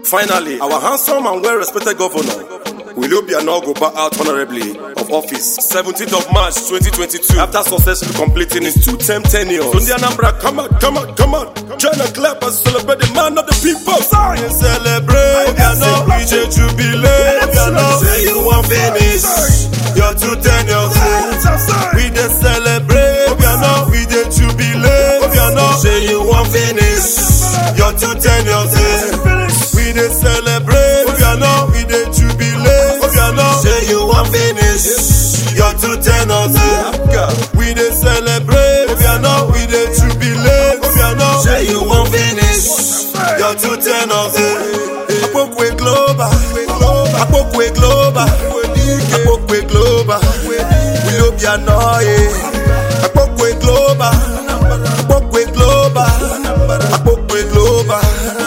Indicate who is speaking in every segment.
Speaker 1: Finally, our handsome and well-respected governor, Willie Obiano, go back out honorably of office 17th of March 2022 after successfully completing his 2-term tenure. So the Anambra, come on, join a clap and celebrate the man of the people. Sorry, celebrate, Obiano, DJ Jubilee, Obiano, say you won't finish your 2 tenures. We dey celebrate, Obiano, we dey jubilate, Obiano, say you won't finish your 2 tenures. We dey celebrate, Obiano, we dey jubilate, Obiano, say you won't finish your 2 tenures. We dey celebrate, Obiano, we dey jubilate, Obiano, say you won't finish your 2 tenures. Apokwe global, Apokwe global, Apokwe global, Willie Obiano, Apokwe global, Apokwe global, Apokwe global.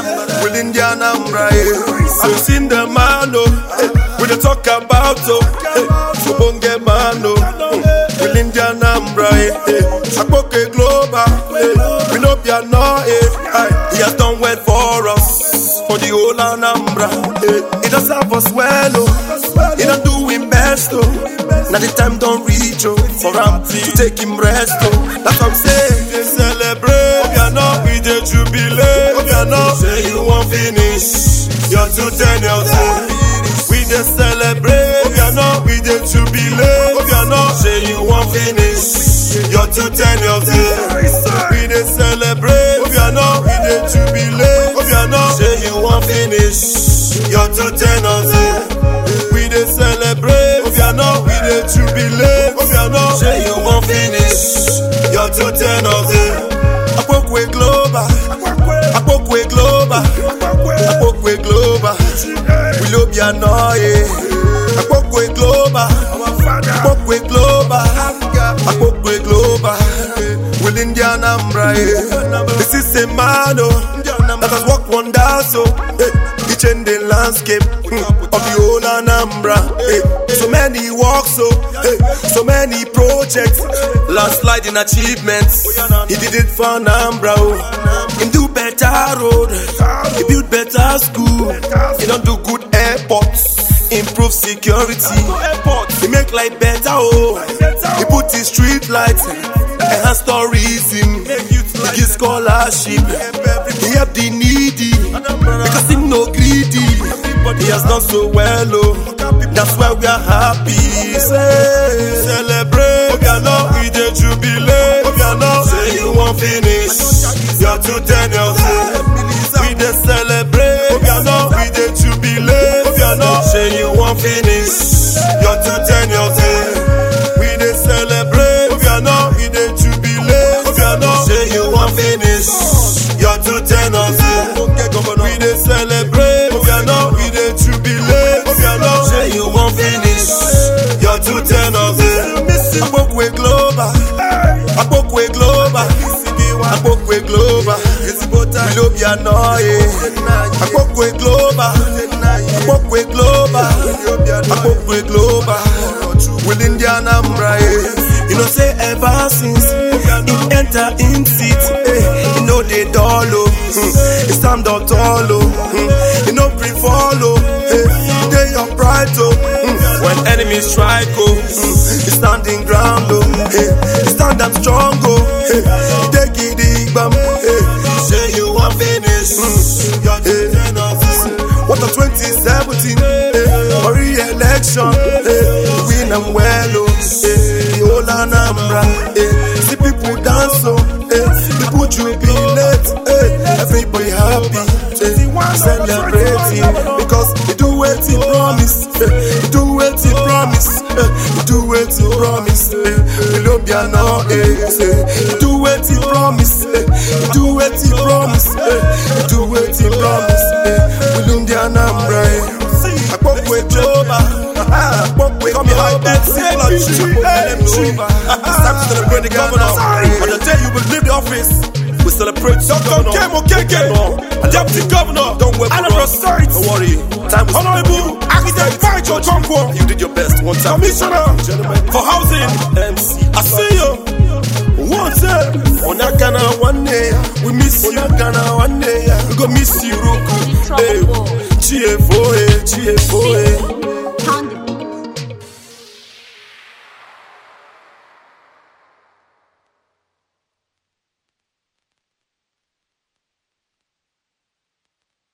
Speaker 1: I've seen the man, we dey talk about so bonge man, will Indian Ambra, Apokwe global, we know Obiano, he has done well for us, for the whole Anambra. He does serve us well, he don't do him best, now the time don't reach for him to take him rest. That's what I'm saying. Celebrate, Obiano, we dey jubilate, Obiano, say you won't finish your 2 tenures. We dey celebrate, Obiano, we dey jubilate, Obiano, say you won't finish your 2 tenures. We dey celebrate, Obiano, we dey jubilate, Obiano, say you won't finish your 2 tenures. We dey celebrate, Obiano, we dey jubilate, Obiano, say you won't finish your 2 tenures. Apokwe global, Apokwe global, Apokwe global, Willie Obiano, Apokwe global, Apokwe global, Apokwe global, Willie Indian Ambra. This is a man that has worked wonders, he changed the landscape of the whole Anambra. So many walks, so many projects, landsliding achievements. He did it for Anambra. He do better road, he build better school, he don't do good airports, improve security, he make life better. He put his street lights, enhance tourism, he give scholarship, he help the needy because he no greedy. He has done so well, that's why we are happy. Celebrate, Obiano, we dey jubilate, Obiano, say you won't finish your 2 tenures. We dey celebrate, Obiano, we dey jubilate, Obiano, say you won't finish your 2 tenures. We dey celebrate, Obiano, we dey jubilate, Obiano, say you won't finish your 2 tenures. We dey celebrate, Obiano, we dey jubilate, Obiano, say you won't finish your 2 tenures. Apokwe global, Apokwe global, Apokwe global, Willie Obiano, Apokwe global, Apokwe global, Apokwe global, Willie Indian Ambra. You know say ever since he enter in seat, you know they dollo, he stand up tall, you know pre follow, they upright, when enemies strike, he standing ground, he stand up strong, he take it bam, say you won't finish your 2 tenures. What a 2017 for re-election, win and well, the whole Anambra. See people dance, people jubilate, everybody happy, celebrating because he do what he promise, he do what he promise, he do what he promise. Willie Obiano, he do what he promise, he do what he promise, he do what he promise. Willie Indian Ambra, Apokwe global, Apokwe come here like that, it's time to celebrate the governor. On the day you will leave the office, we celebrate Dr. Kemo Keke, Deputy Governor, don't worry, don't worry. Time is Honorable Architect Michael Okonkwo, you did your best. One time, Commissioner for Housing, MC, I see you. One time, Onagana one day, we miss you. Onagana one day, we go miss you. Hey. GFO, GFO.